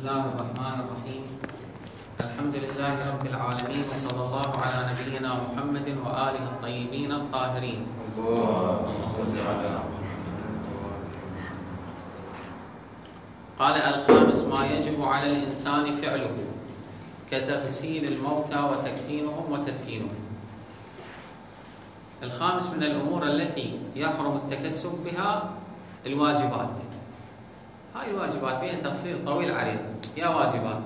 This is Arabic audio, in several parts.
الله الرحمن الرحيم. الحمد لله رب العالمين، وصلى الله على نبينا محمد وآله الطيبين الطاهرين. اللهم صل على قال الخامس: ما يجب على الإنسان فعله كتغسيل الموتى وتكفينهم وتدفينهم. الخامس من الأمور التي يحرم التكسب بها الواجبات. هاي الواجبات فيها تفصيل طويل عريض. يا واجبات،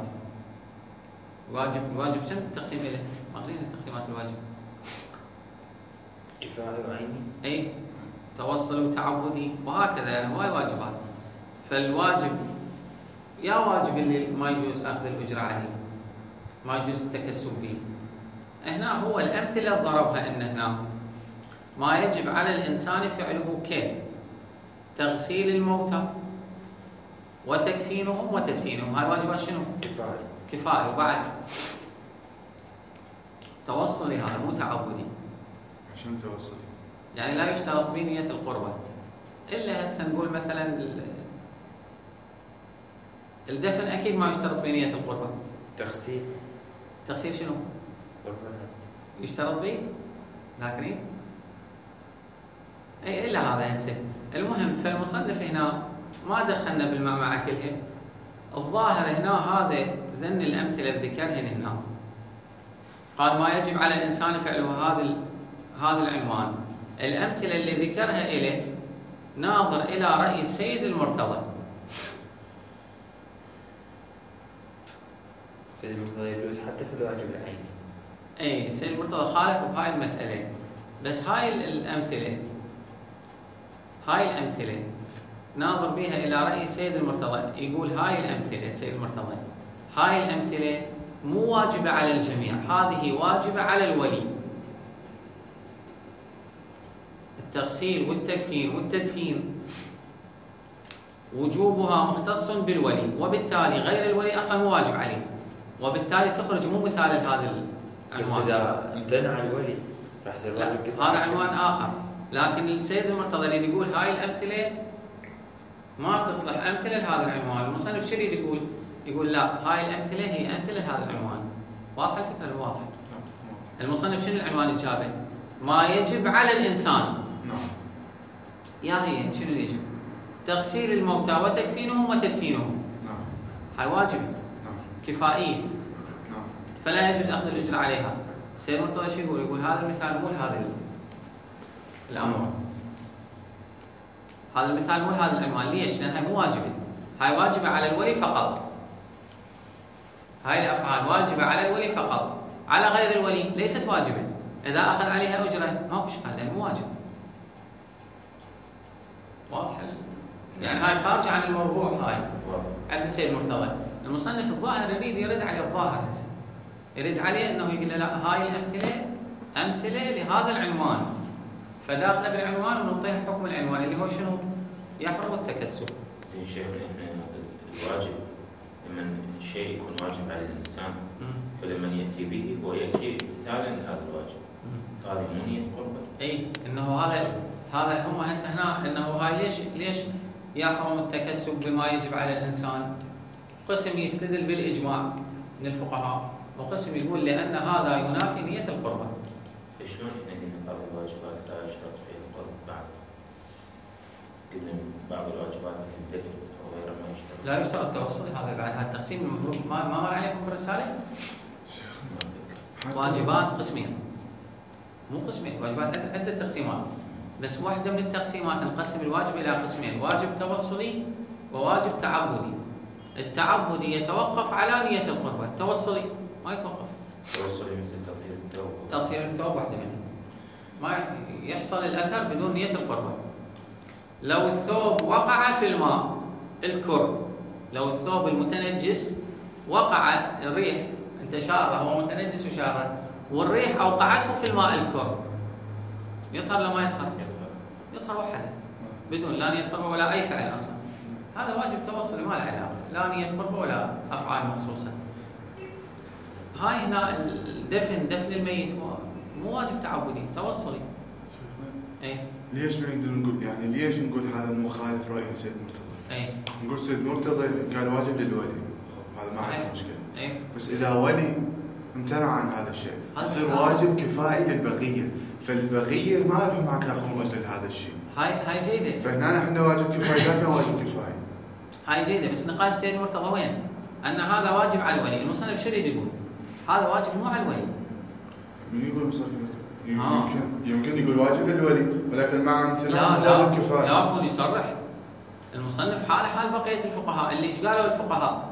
واجب شنو التقسيم له؟ ماخذين تقسيمات الواجب. كفاية وعيني، اي توصل وتعبدي وهكذا، يعني هواي واجبات. فالواجب يا واجب اللي ما يجوز اخذ الاجره عليه، ما يجوز التكسب به. هنا هو الامثله ضربها ان هنا ما يجب على الانسان فعله كتغسيل الموتى وتكفينهم وتدفينهم. هاي واجبات شنو؟ كفايه. وبعد توصلي، هذا مو تعبدي. شنو توصلي؟ يعني لا يشترط به نية القربة، إلا هسه نقول مثلا الدفن أكيد ما يشترط به نية القربة. تغسيل شنو؟ يشترط به، لكن أي إلا هذا هسه. المهم فالمصنف هنا ما دخلنا بالمعمعة كلها. الظاهر هنا هذا ذن الأمثلة ذكرهن هنا. قال ما يجب على الإنسان فعله هذا العنوان. الأمثلة اللي ذكرها إليه ناظر إلى رأي السيد المرتضى. سيد المرتضى يجوز حتى في الواجب العيني. أي السيد المرتضى خالف بهاي المسألة، بس هاي الأمثلة ناظر بها إلى رأي السيد المرتضى. يقول هاي الأمثلة السيد المرتضى هاي الأمثلة مو واجبة على الجميع، هذه واجبة على الولي. التغسيل والتكفين والتدفين وجوبها مختص بالولي، وبالتالي غير الولي أصلا مو واجب عليه، وبالتالي تخرج مو مثال هذا العنوان. بس إذا امتنع الولي راح يصير واجب كفاية. هذا عنوان آخر. لكن السيد المرتضى اللي يقول هاي الأمثلة ما تصلح أمثلة لهذا العنوان. المصنف شو يقول؟ يقول لا، هاي الأمثلة هي أمثلة لهذا العنوان. واضحة الفكرة؟ واضحة. المصنف شنو العنوان اللي جابه؟ ما يجب على الإنسان. يا هي شنو يجب؟ تغسيل الموتى وتكفينهم وتدفينهم. هاي واجبة كفائية، فلا يجوز أخذ الأجر عليها. السيد المرتضى شو يقول؟ يقول هذا المثال مو لهذا الأمر، هذا المثال مو لهذا العنوان. ليش؟ لأن هاي مو واجبة. هاي واجبة على الولي فقط. هاي الأفعال واجبة على الولي فقط، على غير الولي ليست واجبة. إذا أخذ عليها أجرة ما في إشكال، لأن مو واجب. واضح؟ يعني هاي خارجة عن الموضوع. هاي عند السيد المرتضى. المصنف الظاهر يرد عليه الظاهر هسه، يرد عليه أنه يقول لا، هاي الأمثلة أمثلة لهذا العنوان، فداخله بالعنوان ونعطيها حكم العنوان اللي هو شنو؟ يحرم التكسب. زين شيخنا، الواجب لمن الشيء يكون واجب على الإنسان، فلمن يأتي به هو يأتي امتثالا لهذا الواجب. هذه مو نية قربة. اي انه هذا هم هسه هنا انه هاي ليش يحرم التكسب بما يجب على الانسان؟ قسم يستدل بالاجماع من الفقهاء، وقسم يقول لان هذا ينافي نية القربة. شلون احنا قلنا بعض الواجبات لا يشترط فيها القرب؟ بعد قلنا بعض الواجبات مثل الدفن او غيره ما يشترط. لا يشترط توصل. هذا بعد هذا التقسيم المفروض ما مر عليكم بالرسالة. واجبات قسمين، مو قسمين، واجبات عدة تقسيمات، بس واحدة من التقسيمات نقسم الواجب إلى قسمين: واجب توصلي وواجب تعبدي. التعبدي يتوقف على نية القربة، التوصلي ما يتوقف. توصلي مثل تطهير الثوب. تطهير الثوب واحدة منهم، ما يحصل الأثر بدون نية القربة. لو الثوب وقع في الماء الكر، لو الثوب المتنجس وقع الريح، انت شاره هو متنجس وشاره، والريح اوقعته في الماء الكر، يطهر ولا ما يطهر؟ يطهر وحده بدون لا نية قربة ولا اي فعل اصلا. هذا واجب توصلي ما له علاقه، لا نية قربة ولا افعال مخصوصه. هاي هنا دفن الميت مو واجب تعبدي، توصلي. اي ليش ما نقدر نقول، يعني ليش نقول هذا مو خالف رأي سيد مرتضى؟ اي نقول سيد مرتضى قال واجب للولي، وهذا ما عنده مشكله. إيه؟ بس اذا ولي امتنع عن هذا الشيء يصير واجب كفائي للبقيه، فالبقيه ما لهم معك ياخذون وزن لهذا الشيء. هاي جيده. فهنا احنا واجب كفائي، لا كان واجب كفائي. هاي جيده، بس نقاش السيد مرتضى وين؟ ان هذا واجب على الولي، المصنف شو يريد يقول؟ هذا واجب مو على الولي. من يقول مصنف يمكن يقول واجب للولي، ولكن مع امتناع واجب كفائي. لا يكون يصرح المصنف حال حال بقيه الفقهاء اللي ايش قالوا الفقهاء؟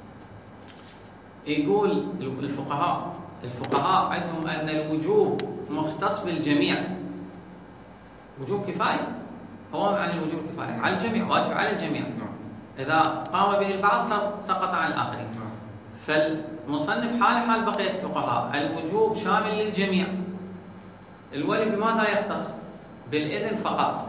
يقول الفقهاء عندهم ان الوجوب مختص بالجميع. وجوب كفايه هو عن الوجوب كفايه على الجميع، واجب على الجميع. اذا قام به البعض سقط عن الاخرين. فالمصنف حال بقيه الفقهاء الوجوب شامل للجميع. الولي بماذا يختص؟ بالاذن فقط.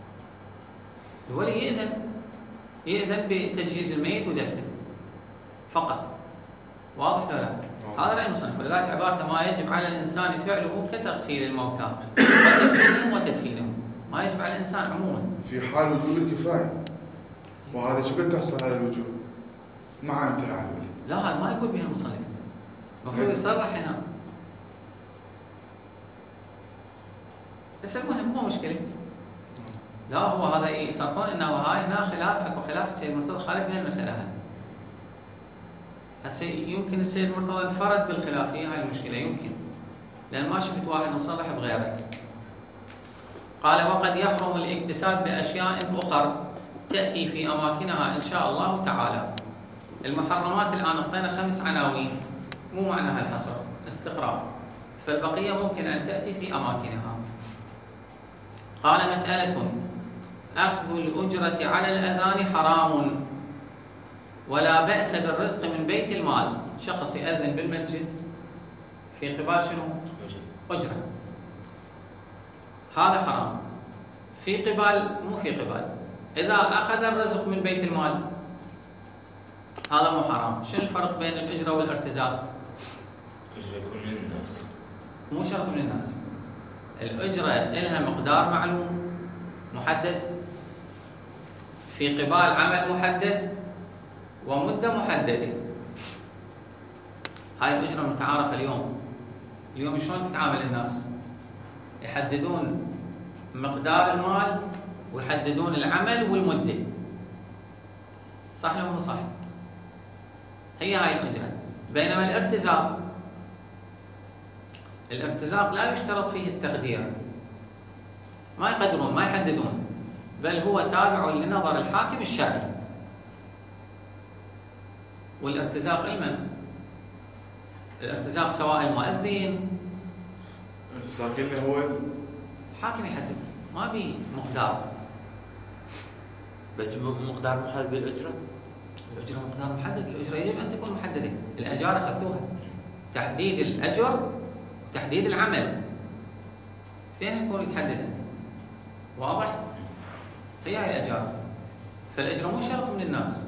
الولي يأذن بتجهيز الميت ودفنه فقط. واضح ولا لا؟ هذا رأي المصنف، ولذلك عبارته ما يجب على الإنسان فعله كتغسيل الموتى وتدفينهم، ما يجب على الإنسان عموما. في حال وجوب الكفاية، وهذا شو قد تحصل هذا الوجوب؟ مع امتناع الولي. لا هذا ما يقول بها المصنف، المفروض يصرح هنا. بس المهم مو مشكلة. لا هو هذا يصرفون انه هاي هنا خلاف، اكو خلاف. السيد مرتضى خالف بين المسألة هاي. هسه يمكن السيد مرتضى انفرد بالخلاف، هي هاي المشكلة يمكن، لأن ما شفت واحد مصرح بغيره. قال وقد يحرم الاكتساب بأشياء أخر تأتي في أماكنها إن شاء الله تعالى. المحرمات الآن أعطينا 5 عناوين، مو معناها الحصر، استقراء، فالبقية ممكن أن تأتي في أماكنها. قال مسألة: أخذ الأجرة على الأذان حرام، ولا بأس بالرزق من بيت المال. شخص يأذن بالمسجد في قبال شنو؟ أجرة، هذا حرام. في قبال مو في قبال، إذا أخذ الرزق من بيت المال هذا مو حرام. شنو الفرق بين الأجرة والارتزاق؟ الأجرة يكون من الناس، مو شرط من الناس. الأجرة لها مقدار معلوم محدد، في قبال عمل محدد ومدة محددة. هاي الأجرة متعارفة اليوم شلون تتعامل الناس؟ يحددون مقدار المال ويحددون العمل والمدة، صح ولا مو صح؟ هي هاي الأجرة. بينما الارتزاق لا يشترط فيه التقدير، ما يقدرون ما يحددون، بل هو تابع لنظر الحاكم الشرعي. والارتزاق لمن؟ الارتزاق سواء المؤذن، الارتزاق اللي هو الحاكم يحدد، ما بي مقدار. بس مقدار محدد بالأجرة؟ الأجرة مقدار محدد، الأجرة يجب أن تكون محددة. الأجار أخذتوها، تحديد الأجر تحديد العمل، اثنين يكون يتحددن. واضح؟ هي الأجار. فالأجرة مو شرط من الناس،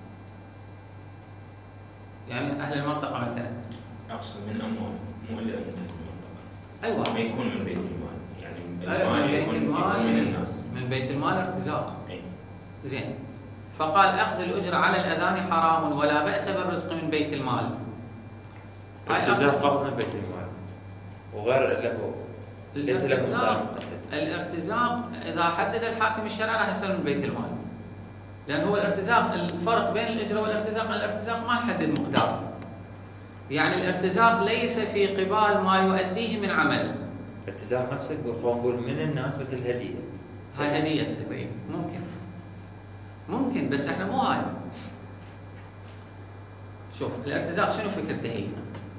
يعني أهل المنطقة مثلا. أقصد من أموال، مو إلا من أهل المنطقة. أيوة، ما يكون من بيت المال، يعني المال يكون من الناس. من بيت المال ارتزاق. أي. زين. فقال أخذ الأجرة على الأذان حرام، ولا بأس بالرزق من بيت المال. الارتزاق فقط من بيت المال وغير له ليس له مقدار محدد. الارتزاق إذا حدد الحاكم الشرعي راح يصير من بيت المال، لأن هو الارتزاق. الفرق بين الأجرة والارتزاق، الارتزاق ما يحدد مقدار، يعني الارتزاق ليس في قبال ما يؤديه من عمل. الارتزاق نفسه نقول من الناس مثل هدية، هاي هدية سرية ممكن، بس احنا مو هاي. شوف الارتزاق شنو فكرته هي؟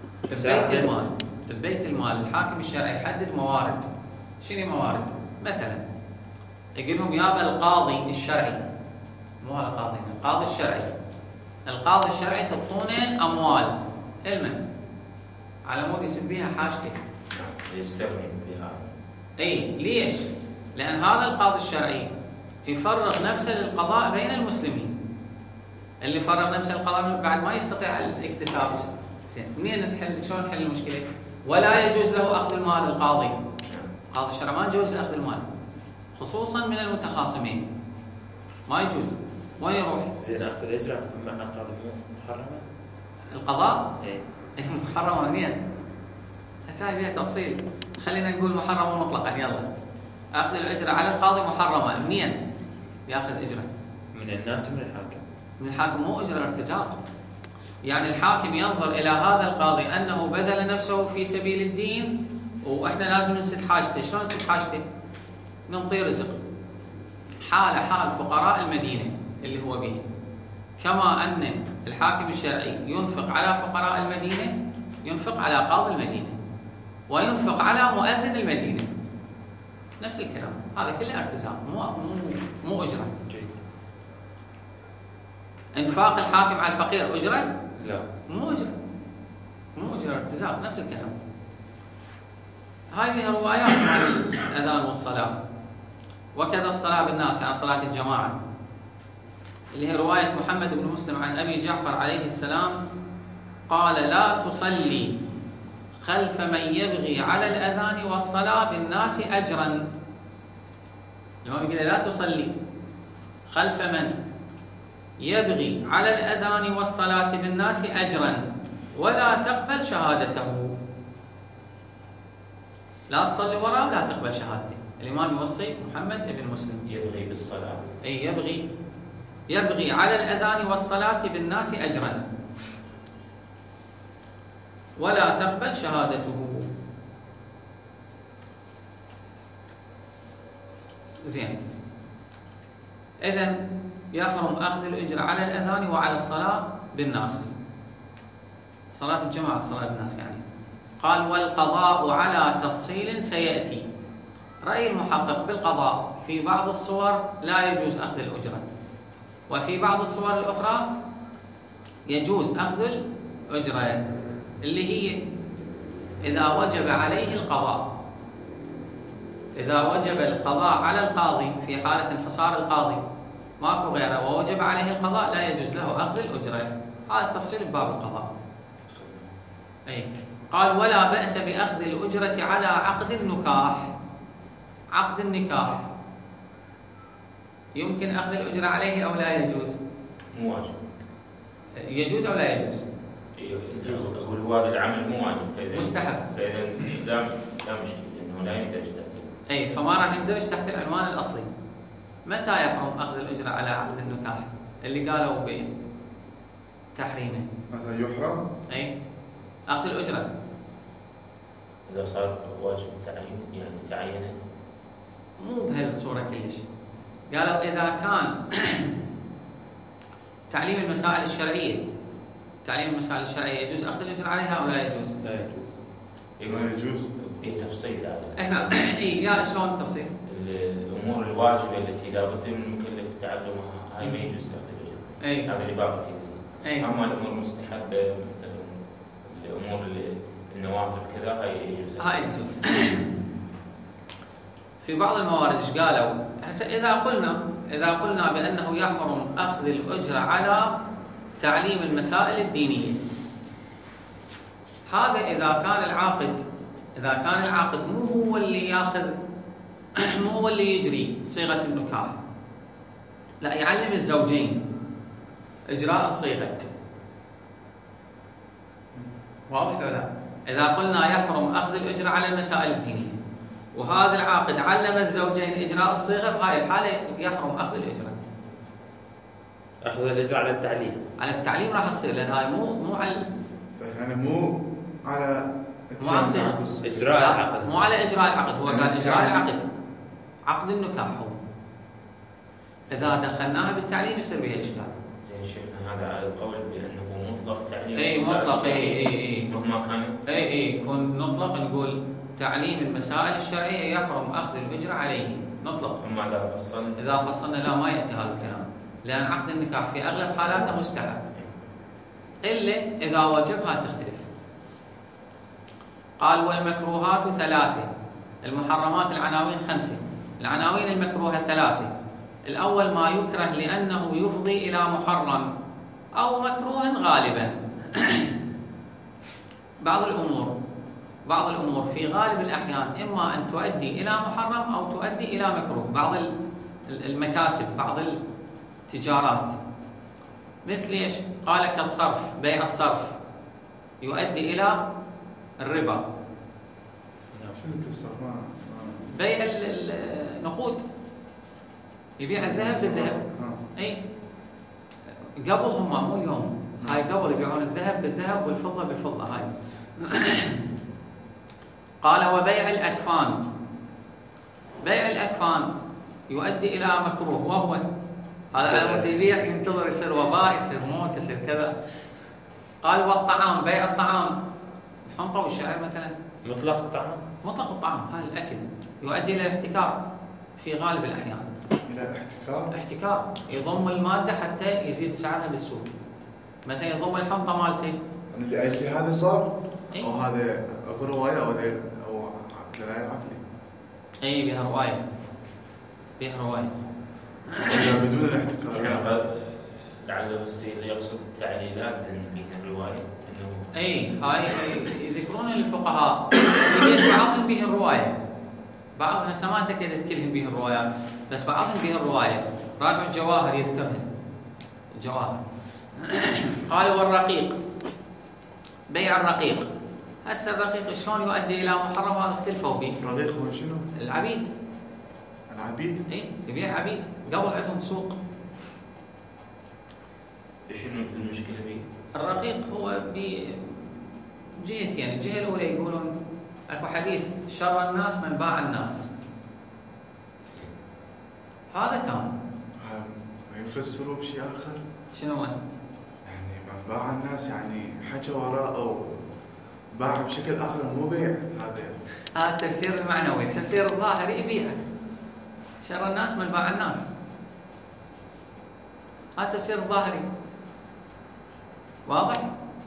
ببيت المال الحاكم الشرعي يحدد موارد. شنو موارد؟ مثلا يقول لهم يابا القاضي الشرعي، مو هذا القاضي، القاضي الشرعي تعطونه اموال المن على مود يسد بيها حاجته، يستغني بها. اي ليش؟ لان هذا القاضي الشرعي يفرغ نفسه للقضاء بين المسلمين. اللي فرغ نفسه للقضاء بعد ما يستطيع الاكتساب. زين، منين نحل؟ شلون نحل المشكله؟ ولا يجوز له اخذ المال. القاضي قاضي الشرع ما يجوز اخذ المال، خصوصا من المتخاصمين ما يجوز. وين يروح؟ زين، اخذ الاجره مع القاضي مو محرمه؟ القضاء إيه. محرمة منين؟ هسه فيها تفصيل. خلينا نقول محرمة مطلقا. يلا، أخذ الأجرة على القاضي محرمة. منين يأخذ أجرة؟ من الناس ومن الحاكم. من الحاكم، مو أجرة ارتزاق. يعني الحاكم ينظر إلى هذا القاضي أنه بذل نفسه في سبيل الدين، وإحنا لازم نسد حاجته. شلون نسد حاجته؟ ننطي رزق. حال فقراء المدينة اللي هو به، كما أن الحاكم الشرعي ينفق على فقراء المدينة، ينفق على قاضي المدينة، وينفق على مؤذن المدينة. نفس الكلام. هذا كله ارتزاق، مو أجرة. جيد. انفاق الحاكم على الفقير أجرة؟ لا، مو أجرة، ارتزاق. نفس الكلام. هذه روايات عن الأذان والصلاة، وكذا الصلاة بالناس، يعني صلاة الجماعة، اللي هي رواية محمد بن مسلم عن أبي جعفر عليه السلام قال: لا تصلي خلف من يبغي على الأذان والصلاة بالناس أجرا. الإمام يقول لا تصلي خلف من يبغي على الأذان والصلاة بالناس أجرا ولا تقبل شهادته. لا تصلي وراء ولا تقبل شهادته. الإمام يوصي محمد بن مسلم يبغي بالصلاة، أي يبغي على الأذان والصلاة بالناس أجرا ولا تقبل شهادته. زين. إذن يحرم أخذ الأجر على الأذان وعلى الصلاة بالناس، صلاة الجماعة، الصلاة بالناس يعني. قال: والقضاء على تفصيل سيأتي. رأي المحقق بالقضاء في بعض الصور لا يجوز أخذ الأجرة، وفي بعض الصور الأخرى يجوز أخذ الأجرة، اللي هي إذا وجب عليه القضاء. إذا وجب القضاء على القاضي في حالة انحصار القاضي، ماكو غيره، ووجب عليه القضاء، لا يجوز له أخذ الأجرة. هذا التفصيل بباب القضاء. أي. قال: ولا بأس بأخذ الأجرة على عقد النكاح. عقد النكاح يمكن أخذ الأجرة عليه أو لا يجوز؟ مو واجب. يجوز أو لا يجوز؟ أقول هو هذا العمل مو واجب، فإذا مستحب، فإذا لا مشكلة، لأنه لا يندرج تحت. أي، فما راح يندرج تحت العنوان الأصلي. متى يحرم أخذ الأجرة على عقد النكاح اللي قالوا بتحريمه؟ متى يحرم؟ أي، أخذ الأجرة إذا صار واجب تعيين، يعني تعينه، مو بهالصورة كلش. قالوا إذا كان تعليم المسائل الشرعية، يجوز أخذ الأجر عليها أو لا يجوز؟ لا يجوز. لا يجوز. به تفصيل هذا. إحنا يا شلون التفصيل؟ الأمور الواجبة التي لا بد من المكلف تعلمها، هاي ما يجوز أخذ الأجر. هذا اللي باقي فيه. أما الأمور المستحبة مثل الأمور النوافل كذا، هاي يجوز. هاي يجوز. في بعض الموارد ايش قالوا؟ هسه إذا قلنا بأنه يحرم أخذ الأجرة على تعليم المسائل الدينية، هذا إذا كان العاقد مو هو اللي ياخذ، مو هو اللي يجري صيغة النكاح، لا، يعلم الزوجين إجراء الصيغة. واضح ولا لا؟ إذا قلنا يحرم أخذ الأجرة على المسائل الدينية، وهذا العاقد علم الزوجين إجراء الصيغة، بهاي الحالة يحرم أخذ الأجرة. أخذ الأجرة على التعليم. على التعليم راح تصير، لأن هاي مو على، يعني مو على إجراء العقد، مو على إجراء العقد. هو قال إجراء العقد، عقد النكاح هو. إذا دخلناها بالتعليم يصير بها إشكال. زين شيخنا، هذا على القول بأنه مطلق تعليم. أي مطلق، أي مهما كان. أي كون نطلق نقول تعليم المسائل الشرعية يحرم أخذ الأجرة عليه، نطلق. أما إذا فصلنا لا، ما يأتي هذا الكلام، لأن عقد النكاح في أغلب حالاته مستحب، إلا إذا وجبها تختلف. قال: والمكروهات 3. المحرمات العناوين 5. العناوين المكروهة 3. الأول ما يكره لأنه يفضي إلى محرم أو مكروه غالبا. بعض الأمور في غالب الأحيان إما أن تؤدي إلى محرم أو تؤدي إلى مكروه. بعض المكاسب، بعض التجارات مثل ايش؟ قال كالصرف، بيع الصرف يؤدي الى الربا. شنو كالصرف؟ بيع النقود، يبيع الذهب بالذهب. اي قبل هم مو اليوم، هاي قبل يبيعون الذهب بالذهب والفضه بالفضه هاي. قال وبيع الاكفان، بيع الاكفان يؤدي الى مكروه، وهو هذا على مود يبيع ينتظر يصير وباء، يصير موت، يصير كذا. قال والطعام، بيع الطعام، الحنطه والشعير مثلا. مطلق الطعام؟ مطلق الطعام، هذا الاكل يؤدي الى الاحتكار في غالب الاحيان. الى احتكار؟ احتكار، يضم الماده حتى يزيد سعرها بالسوق. مثلا يضم الحنطه مالتي. اللي اجل هذا صار؟ أي؟ او هذا اكو روايه او دلائل عقلي؟ اي بها روايه، بها روايه. بدون الاحتكار. لعله السيد يقصد التعليلات اللي بها الروايه انه اي هاي يذكرون الفقهاء بعضهم به الروايه، بعضهم هسه ما تكدت كلهم به الروايات، بس بعضهم به الروايه. راجع الجواهر يذكرها، الجواهر. قال والرقيق، بيع الرقيق. هسه الرقيق شلون يؤدي الى محرم؟ هذا اختلفوا به. الرقيق هو شنو؟ العبيد. العبيد؟ اي يبيع عبيد، قبل عندهم سوق. شنو المشكله به؟ الرقيق هو بجهتين، الجهه الاولى يقولون اكو حديث شر الناس من باع الناس، هذا تام. ما يفسروا بشيء اخر؟ شنو هو؟ يعني من باع الناس يعني حكى وراء او باع بشكل اخر، مو بيع. هذا التفسير المعنوي. التفسير الظاهري يبيع شر الناس من باع الناس، هذا التفسير الظاهري. واضح؟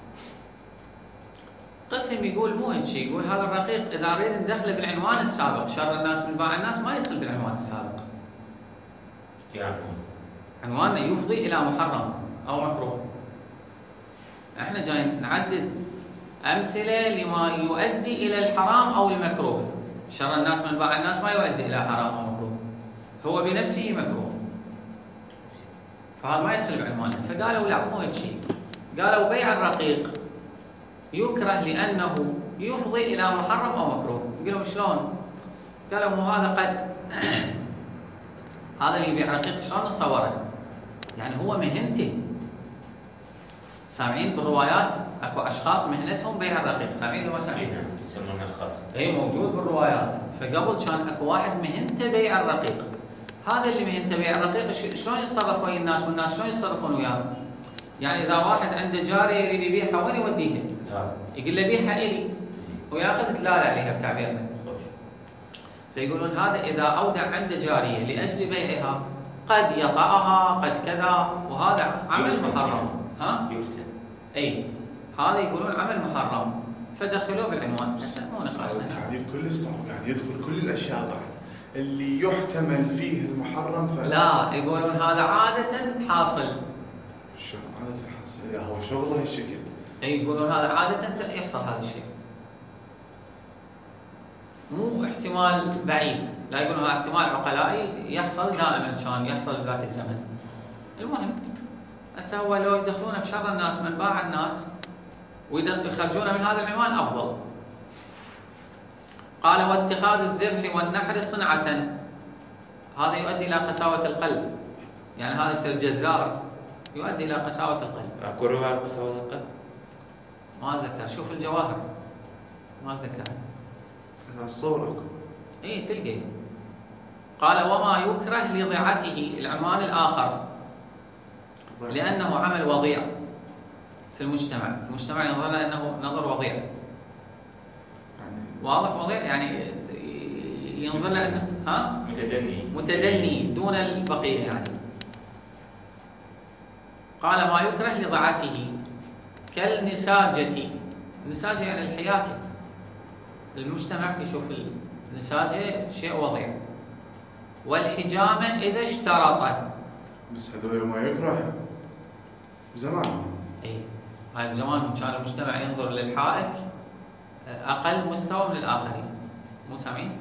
قسم يقول مو هيك شيء، يقول هذا الرقيق اذا اريد ندخله بالعنوان السابق، شر الناس من باع الناس، ما يدخل بالعنوان السابق. يعني عنواننا يفضي الى محرم او مكروه. احنا جايين نعدد امثله لما يؤدي الى الحرام او المكروه. شر الناس من باع الناس ما يؤدي الى حرام او مكروه، هو بنفسه مكروه، فهذا ما يدخل بعنواننا. فقالوا لا مو هيك شيء، قالوا بيع الرقيق يكره لانه يفضي الى محرم او مكروه. قالوا شلون؟ قالوا مو هذا قد هذا اللي يبيع رقيق شلون نتصوره؟ يعني هو مهنته. سامعين بالروايات اكو اشخاص مهنتهم بيع الرقيق، سامعين ولا سامعين؟ يسمونه خاص. اي موجود بالروايات. فقبل كان اكو واحد مهنته بيع الرقيق، هذا اللي مهنته بيع الرقيق شلون يتصرف ويا الناس، والناس شلون يتصرفون وياه؟ يعني اذا واحد عنده جاريه يريد يبيعها، وين يوديها؟ يقول له بيعها الي وياخذ تلال عليها بتعبيرنا. فيقولون هذا اذا اودع عنده جاريه لاجل بيعها قد يطأها قد كذا، وهذا عمل محرم. يفتن. اي هذا يقولون عمل محرم، فدخلوه بالعنوان. مو نقاشنا. التعديل كلش صعب، يعني يدخل كل الاشياء ضعف اللي يحتمل فيه المحرم. لا يقولون هذا عاده حاصل. شلون عاده حاصل؟ اذا هو شغله هالشكل. اي يقولون هذا عاده يحصل هذا الشيء، مو احتمال بعيد. لا يقولون هذا احتمال عقلائي يحصل دائما، كان يحصل بذاك الزمن. المهم هسه هو لو يدخلونه بشر الناس من باع الناس ويخرجونه من هذا العنوان افضل. قال واتخاذ الذبح والنحر صنعة، هذا يؤدي الى قساوة القلب، يعني هذا يصير جزار يؤدي الى قساوة القلب. اكو رواية قساوة القلب؟ ما اتذكر، شوف الجواهر ما اتذكر. هذا الصور اكو. اي تلقي. قال وما يكره لضيعته، العنوان الاخر، لانه عمل وضيع في المجتمع، المجتمع ينظر له انه نظر وضيع. يعني واضح وضيع، يعني ينظر له انه متدني دون البقيه يعني. قال ما يكره لضيعته كالنساجة، النساجة يعني الحياكة، المجتمع يشوف النساجة شيء وضيع. والحجامة إذا اشترط، بس هذول ما يكره زمان. اي هاي بزمانهم كان المجتمع ينظر للحائك اقل مستوى من الاخرين. مو سامعين؟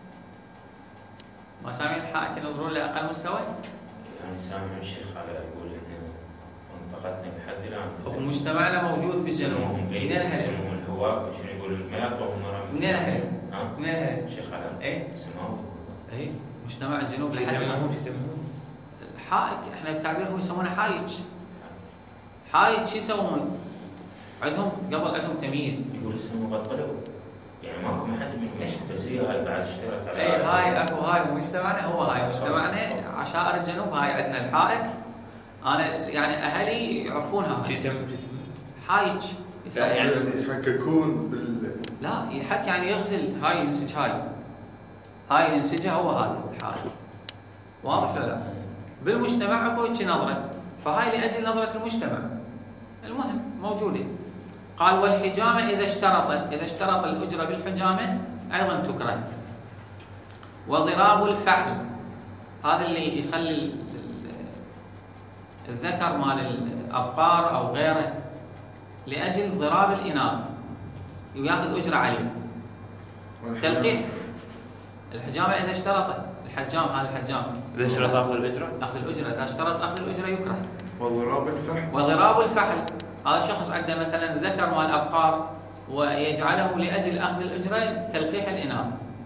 ما سامعين الحائك ينظرون لاقل مستوى؟ يعني سامع الشيخ على يقول احنا منطقتنا لحد الان ومجتمعنا موجود بالجنوب. منين يسموهم الهواء شنو يقولون ما يطلعون مرة منين هل؟ منين هل؟ شيخ علام اي سماوي اي مجتمع الجنوب شو يسموهم الحائك، احنا بتعبيرهم يسمونه حايج. حايج شو يسوون؟ عندهم قبل عندهم تمييز. يقول هسه بطلوا يعني ماكو محد منهم بس هي هاي بعد اشتغلت على اي هاي اكو هاي مجتمعنا هو هاي مجتمعنا عشائر الجنوب هاي عندنا الحائك. انا يعني اهلي يعرفونها. شو يسمون حايج يعني يحككون لا يحك يعني يغسل هاي ينسج هاي ينسجها هو هذا الحائك. واضح ولا لا؟ بالمجتمع اكو هيك نظره، فهاي لاجل نظره المجتمع. المهم موجوده. قال والحجامه اذا اشترط الاجره بالحجامه ايضا تكره. وضراب الفحل هذا اللي يخلي الذكر مال الابقار او غيره لاجل ضراب الاناث وياخذ اجره عليه. تلقيح الحجامه اذا اشترط الحجام هذا الحجام اذا اشترط اخذ الاجره اذا اشترط اخذ الاجره يكره. وضراب الفحل هذا شخص عنده مثلا ذكر مال ابقار ويجعله لاجل اخذ الاجره تلقيح الاناث.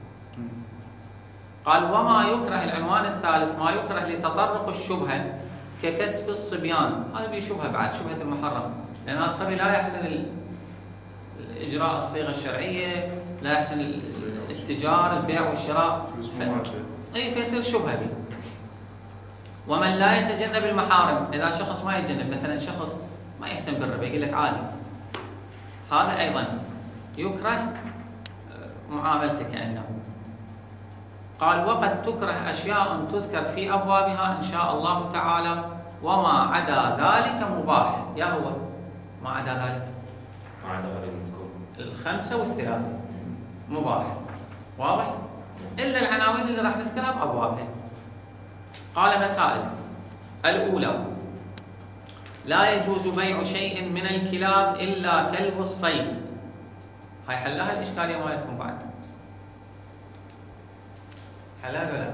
قال وما يكره العنوان الثالث ما يكره لتطرق الشبهه ككسب الصبيان. هذا به شبهه بعد شبهه المحرم، لان الصبي لا يحسن اجراء الصيغه الشرعيه، لا يحسن التجار البيع والشراء اي فيصير شبهه به. ومن لا يتجنب المحارم اذا شخص ما يتجنب مثلا شخص ما يهتم بالربا يقول لك عادي هذا ايضا يكره معاملته كانه. قال وقد تكره اشياء تذكر في ابوابها ان شاء الله تعالى وما عدا ذلك مباح. يا هو ما عدا ذلك ما عدا هذا المذكور الخمسه والثلاثه مباح واضح الا العناوين اللي راح نذكرها بابوابها. قال مسائل الاولى لا يجوز بيع شيء من الكلاب الا كلب الصيد. هاي حلها الاشكاليه مالتكم بعد حلال ولا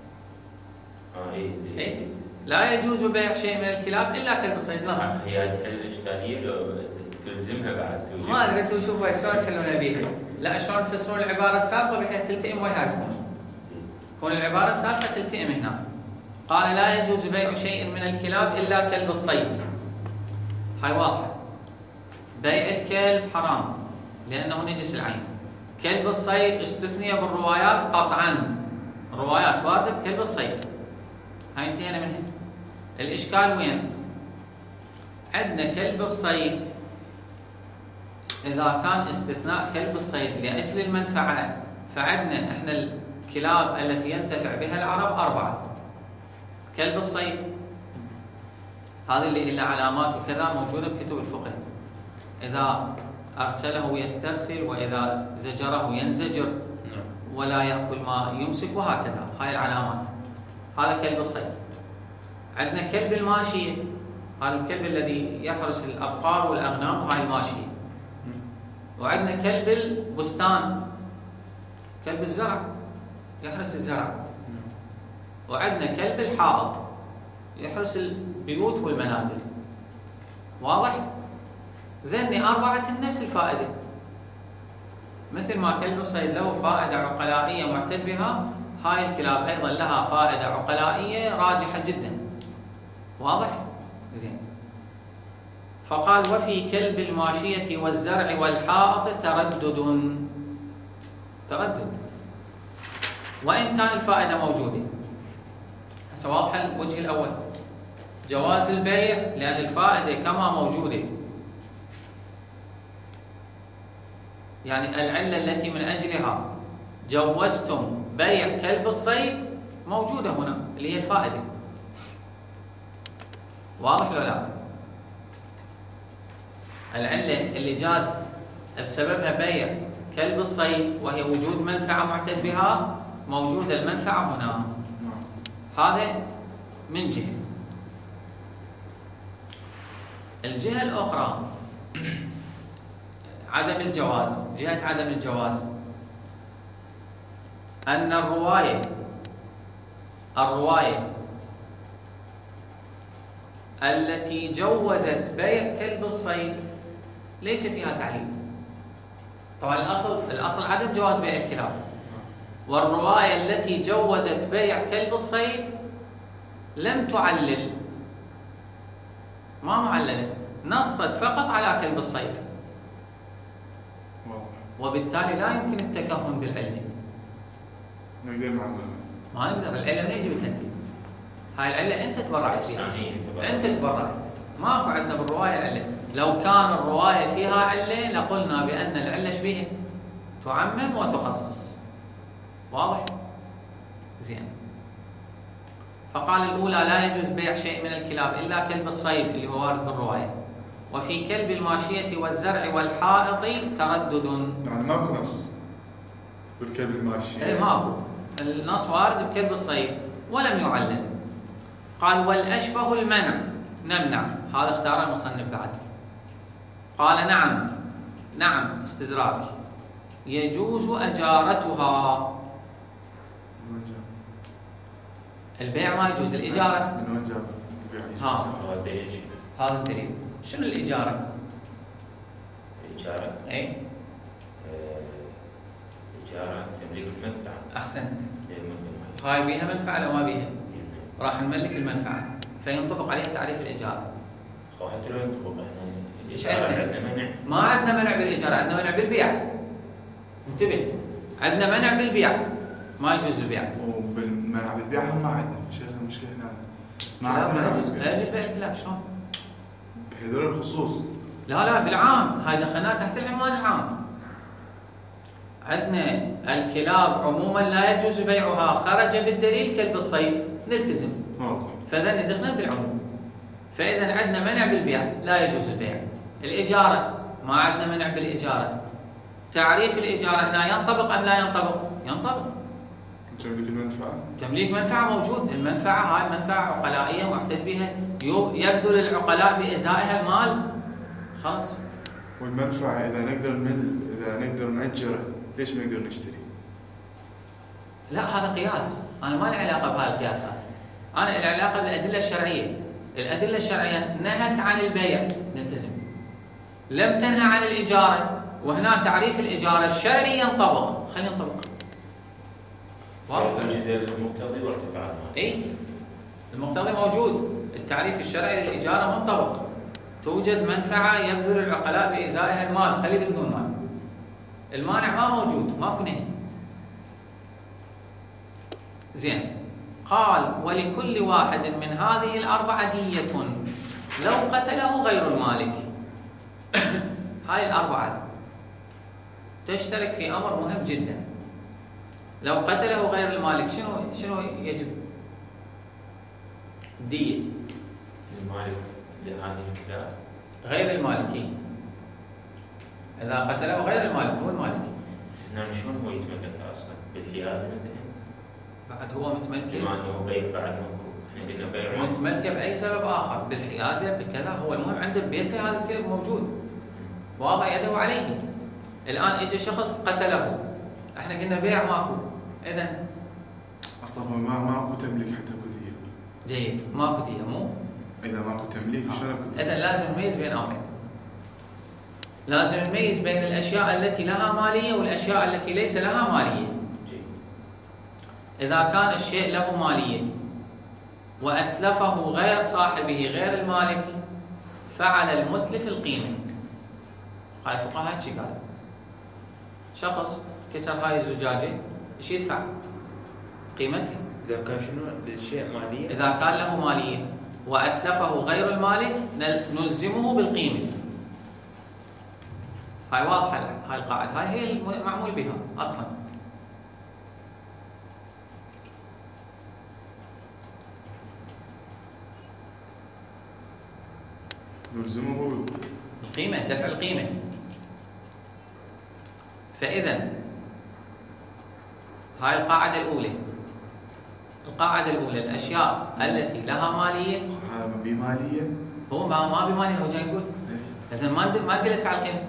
اي لا يجوز بيع شيء من الكلاب الا كلب الصيد نص. هي تحل الاشكاليه لو تلزمها بعد ما ادري انتم شوفوا شلون تحلون بيها. لا شلون تفسرون العباره السابقه بحيث تلتئم وياكم. تكون العباره السابقه تلتئم هنا. قال لا يجوز بيع شيء من الكلاب الا كلب الصيد. هاي واضحه. بيع الكلب حرام لانه نجس العين. كلب الصيد استثني بالروايات قطعا. الروايات وارده بكلب الصيد. هاي انتهينا منها. الاشكال وين؟ عندنا كلب الصيد اذا كان استثناء كلب الصيد لاجل المنفعه فعندنا احنا الكلاب التي ينتفع بها العرب 4. كلب الصيد هذا اللي له علامات وكذا موجوده بكتب الفقه. اذا ارسله يسترسل واذا زجره ينزجر ولا ياكل ما يمسك وهكذا. هاي العلامات. هذا كلب الصيد. عندنا كلب الماشيه هذا الكلب الذي يحرس الابقار والاغنام وهاي الماشيه. وعندنا كلب البستان كلب الزرع يحرس الزرع. وعندنا كلب الحائط يحرس البيوت والمنازل. واضح؟ ذني 4 نفس الفائده. مثل ما كلب الصيد له فائده عقلائيه معتد بها هاي الكلاب ايضا لها فائده عقلائيه راجحه جدا. واضح؟ زين. فقال وفي كلب الماشيه والزرع والحائط تردد وان كان الفائده موجوده. هسه واضحه الوجه الاول جواز البيع لان الفائده كما موجوده. يعني العله التي من اجلها جوزتم بيع كلب الصيد موجوده هنا اللي هي الفائده. واضح ولا لا؟ العله اللي جاز بسببها بيع كلب الصيد وهي وجود منفعه معتد بها موجوده المنفعه هنا. هذا من جهه. الجهه الاخرى عدم الجواز. جهه عدم الجواز ان الروايه التي جوزت بيع كلب الصيد ليس فيها تعليل. طبعا الأصل عدم جواز بيع الكلاب، والرواية التي جوزت بيع كلب الصيد لم تعلل، ما معللة، نصت فقط على كلب الصيد، وبالتالي لا يمكن التكهن بالعلة. ما نقدر، العلة من يجي بتنتي، هاي العلة أنت تبرعت فيها، أنت تبرعت، ماكو عندنا بالرواية علة. لو كان الرواية فيها علة لقلنا بأن العلة شبيهة تعمم وتخصص. واضح؟ زين. فقال الأولى لا يجوز بيع شيء من الكلاب إلا كلب الصيد اللي هو وارد بالرواية، وفي كلب الماشية والزرع والحائط تردد. يعني ماكو نص بالكلب الماشية؟ اي ماكو، النص وارد بكلب الصيد ولم يعلم. قال والأشبه المنع، نمنع، هذا اختار المصنف بعد. قال نعم استدراك، يجوز أجارتها. البيع ما يجوز، الإجارة. من وين جاب البيع؟ هذا الدليل. شنو الإجارة؟ الإجارة؟ إيه؟ الإجارة تمليك المنفعة. أحسنت. هاي بيها منفعة لو ما بيها؟ راح نملك المنفعة، فينطبق عليها تعريف الإجارة. حتى لو ينطبق الإجارة عندنا منع؟ ما عندنا منع بالإجارة، عندنا منع بالبيع. انتبه، عندنا منع بالبيع، ما يجوز البيع. وبالمنع بالبيع هم ما عندنا، شيخ المشكلة هنا ما عندنا. لا يجوز بيع الكلاب، شلون؟ بهذول الخصوص. لا بالعام، هاي دخلناها تحت العنوان العام. عندنا الكلاب عموما لا يجوز بيعها، خرج بالدليل كلب الصيد نلتزم. فإذا دخلنا بالعموم. فإذا عندنا منع بالبيع، لا يجوز البيع. الإجارة ما عندنا منع بالإجارة. تعريف الإجارة هنا ينطبق أم لا ينطبق؟ ينطبق. تمليك المنفعة. تمليك منفعة موجود، المنفعة هاي منفعة عقلائية معتد بها، يبذل العقلاء بإزائها المال. خلاص. والمنفعة إذا نقدر نأجره، ليش ما نقدر نشتري؟ لا هذا قياس، أنا ما لي علاقة بهذه القياسات. أنا لي علاقة بالأدلة الشرعية. الأدلة الشرعية نهت عن البيع، نلتزم. لم تنهى عن الإجارة، وهنا تعريف الإجارة الشرعي ينطبق، خلينا ننطبق. وجد المقتضي وارتفع المال. اي المقتضي موجود، التعريف الشرعي للإجارة منطبق. توجد منفعة يبذل العقلاء بإزائها المال، خلي يبذلون المال. المانع ما موجود، ماكو نهي. زين. قال ولكل واحد من هذه الأربعة دية لو قتله غير المالك. هاي الأربعة تشترك في أمر مهم جدا. لو قتله غير المالك شنو يجب؟ دية. المالك لهذه الكلاب غير المالكي. إذا قتله غير المالك هو المالك. هنا شلون هو يتملكها أصلا؟ بالحيازة مثلا؟ بعد هو متملكه. بما أنه بيع بعد ماكو، احنا قلنا بيع متملكه بأي سبب آخر، بالحيازة بكذا، هو المهم عنده ببيته هذا الكلب موجود، واضع يده عليه. الآن إجا شخص قتله، احنا قلنا بيع ماكو، إذن أصلا هو ماكو تمليك حتى كدية. جيد، ماكو دية مو؟ إذا ماكو تمليك شلون أكو دية؟ إذن لازم نميز بين أمرين. لازم نميز بين الأشياء التي لها مالية والأشياء التي ليس لها مالية. إذا كان الشيء له مالية وأتلفه غير صاحبه غير المالك فعلى المتلف القيمة. هاي الفقهاء شي قال؟ شخص كسر هاي الزجاجة ايش يدفع؟ قيمتها. إذا كان شنو الشيء مالية؟ إذا كان له مالية وأتلفه غير المالك نلزمه بالقيمة. هاي واضحة، هاي القاعدة، هاي هي المعمول بها أصلا. نلزمه القيمة، دفع القيمة. فإذا هاي القاعدة الأولى. القاعدة الأولى الأشياء التي لها مالية. هذا بمالية؟ هو ما بمالية، هو جاي يقول إذا ما أقدر أدفع القيمة.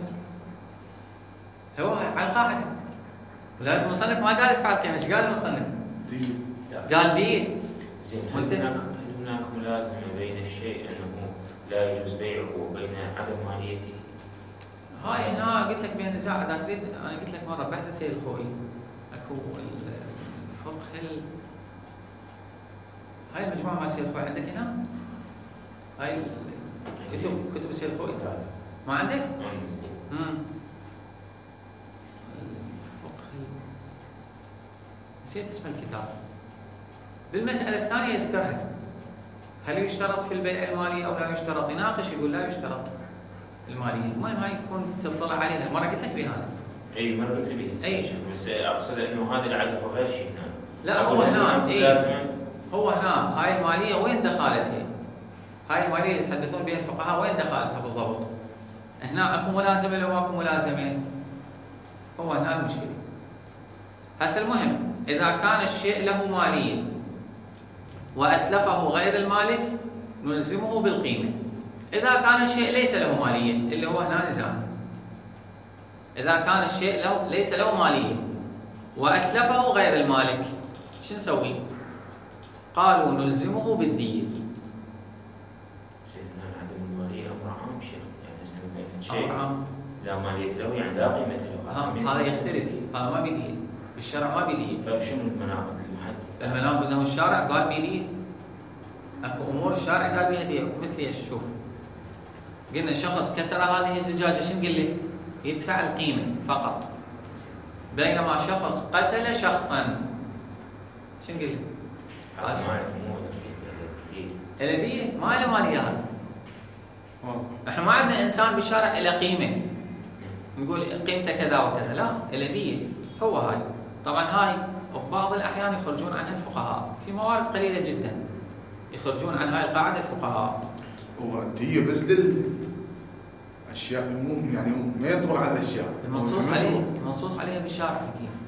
هو على القاعدة. ولذلك المصنف ما قال ادفع القيمة، ايش قال المصنف؟ دية. قال دية. زين، هل هناك ملازمة بين الشيء أنه لا يجوز بيعه وبين عدم ماليته. هاي هنا قلت لك بين نزاع. اذا تريد انا قلت لك مره بحث سيد الخوئي اكو الفقه هاي المجموعه مال سيد الخوئي عندك هنا؟ هاي كتب سيد الخوئي ما عندك؟ ما عندي. نسيت اسم الكتاب. بالمسألة الثانية يذكرها، هل يشترط في البيع المالي أو لا يشترط؟ يناقش يقول لا يشترط المالية. المهم هاي يكون تطلع عليها. مرة قلت لك بهذا. أي مرة قلت لي بهذا. أي بس أقصد إنه هذا العدد هو غير شيء هنا. لا هو هنا. هو هنا هاي المالية وين دخلتها؟ هاي المالية اللي يتحدثون بها الفقهاء وين دخلتها بالضبط؟ هنا أكو ملازمة لو أكو ملازمة؟ هو هنا المشكلة. هسه المهم إذا كان الشيء له مالية وأتلفه غير المالك نلزمه بالقيمة. إذا كان الشيء ليس له مالية اللي هو هنا نزاع. إذا كان الشيء ليس له مالية وأتلفه غير المالك شو نسوي؟ قالوا نلزمه بالدية. سيدنا عدم المالية أمر عام شيء، يعني مثلا شيء لا مالية له يعني لا قيمة له. هذا يختلف، هذا ما بيدية، بالشرع ما بيدية. فشنو المناطق المحددة؟ المناطق انه الشارع قال بيدية. اكو امور الشارع قال بيها دية، مثل ايش؟ شوف قلنا شخص كسر هذه الزجاجة شنو نقول له؟ يدفع القيمة فقط. بينما شخص قتل شخصا شنو نقول له؟ الدية ما له مالية. هذا احنا ما عندنا انسان بالشارع له قيمة نقول قيمته كذا وكذا، لا الدية هو هاي. طبعا هاي وبعض الأحيان يخرجون عنها الفقهاء، في موارد قليلة جدا يخرجون عن هاي القاعدة الفقهاء. هو الدية بس للأشياء يعني ما يطبق على الأشياء منصوص عليها بالشرع.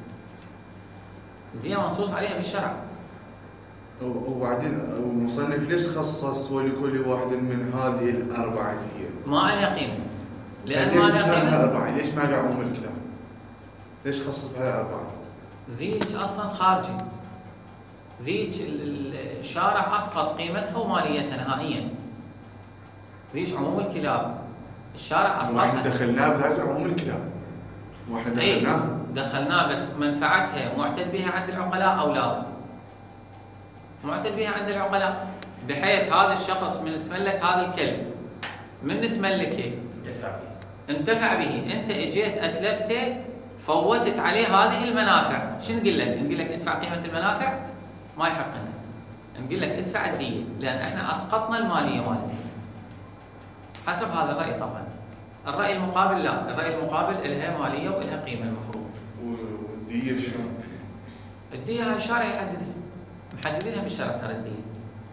الدية منصوص عليها بالشرع. وبعدين المصنف ليش خصص ولكل واحد من هذه الأربعة دية؟ ما لها قيمة. ليش مش لها أربعة؟ ليش ما قاعد عموم الكلام؟ ليش خصص بها أربعة؟ ذيك أصلا خارجي. ذيك الشارع أسقط قيمتها وماليتها نهائيا. ذيك عموم الكلاب الشارع أسقطها. احنا دخلناه بذاك عموم الكلاب. واحنا دخلناه. دخلناه بس منفعتها معتد بها عند العقلاء أو لا؟ معتد بها عند العقلاء، بحيث هذا الشخص من تملك هذا الكلب من تملكه انتفع به، انت اجيت اتلفته فوتت عليه هذه المنافع. شنو نقول لك؟ نقول لك ادفع قيمه المنافع؟ ما يحق لنا. نقول لك ادفع الديه، لان احنا اسقطنا الماليه مالتي. حسب هذا الراي طبعا. الراي المقابل لا، الراي المقابل لها ماليه ولها قيمه المفروض. والديه شلون؟ الديه هاي الشارع يحددها، محددينها بالشرع ترى الديه.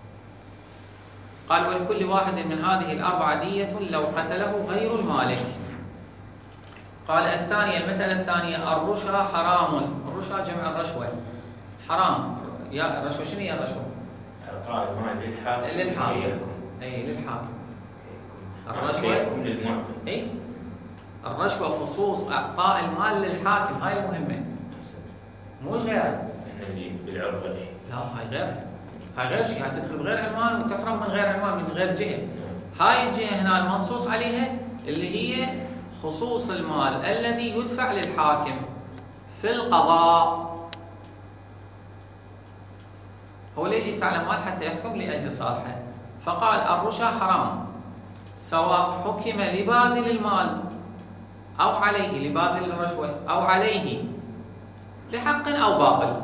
قال ولكل واحد من هذه الأربعة دية لو قتله غير المالك. قال الثانية، المسألة الثانية، الرشا حرام. الرشا جمع الرشوة، حرام. يا الرشوة شنو هي الرشوة؟ إعطاء المال للحاكم. أي للحاكم. الرشوة للمعطي. أي الرشوة خصوص إعطاء المال للحاكم، هاي مهمة. مو الغير. إحنا اللي بالعرض غش. لا هاي غير. هاي غير شيء، تدخل بغير عنوان وتحرم من غير عنوان من غير جهة. هاي الجهة هنا المنصوص عليها اللي هي خصوص المال الذي يدفع للحاكم في القضاء. هو ليش يدفع المال؟ حتى يحكم لأجل صالحه. فقال الرشا حرام سواء حكم لباذل المال أو عليه لباذل الرشوة أو عليه لحق أو باطل.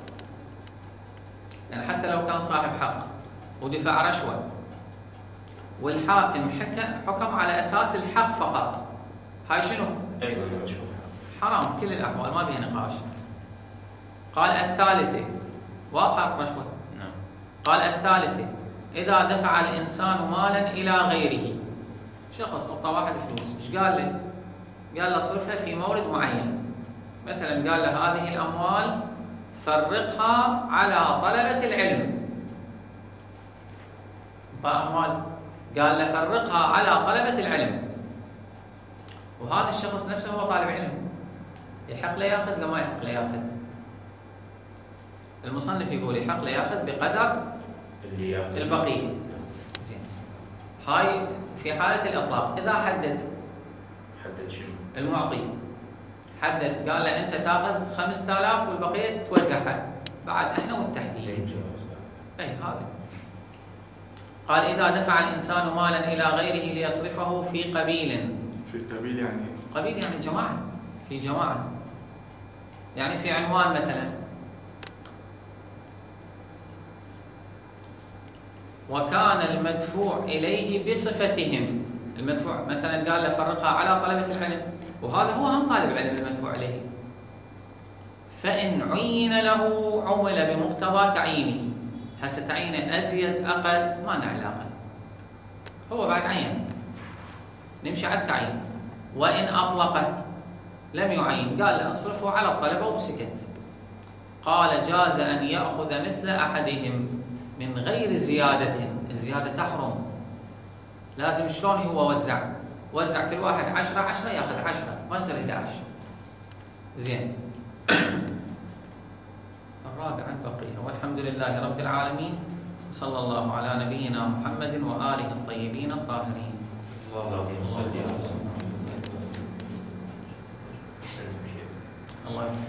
يعني حتى لو كان صاحب حق ودفع رشوة والحاكم حكم على أساس الحق فقط، هاي شنو؟ أيضا رشوة حرام كل الأحوال، ما بيها نقاش. قال الثالثة، وآخر رشوة. قال الثالثة، إذا دفع الإنسان مالا إلى غيره، شخص أعطى واحد فلوس، إيش قال له؟ قال له صرفها في مورد معين. مثلا قال له هذه الأموال فرقها على طلبة العلم. أموال قال له فرقها على طلبة العلم، وهذا الشخص نفسه هو طالب علم، يحق له ياخذ ولا ما يحق له ياخذ؟ المصنف يقول يحق له ياخذ بقدر اللي ياخذ البقية. زين، هاي في حالة الإطلاق. إذا حدد شنو؟ المعطي حدد قال له أنت تأخذ 5000 والبقية توزعها، بعد إحنا والتحديد. أي هذا قال إذا دفع الإنسان مالا إلى غيره ليصرفه في قبيل. في قبيل يعني قبيل يعني جماعة، في جماعة، يعني في عنوان مثلا، وكان المدفوع إليه بصفتهم. المدفوع مثلا قال له فرقها على طلبة العلم، وهذا هو هم طالب علم المدفوع إليه، فإن عين له عمل بمقتضى تعيينه. هسه تعيينه أزيد أقل ما لنا علاقة، هو بعد عين نمشي على التعيين. وإن أطلقه لم يعين قال له اصرفه على الطلبة وسكت. قال جاز أن يأخذ مثل أحدهم من غير زيادة. الزيادة تحرم، لازم شلون هو وزع كل واحد 10 ياخذ 10 ما يصير 11. زين. الرابع البقية. والحمد لله رب العالمين، صلى الله على نبينا محمد وآله الطيبين الطاهرين. اللهم صل على سيدنا محمد. الله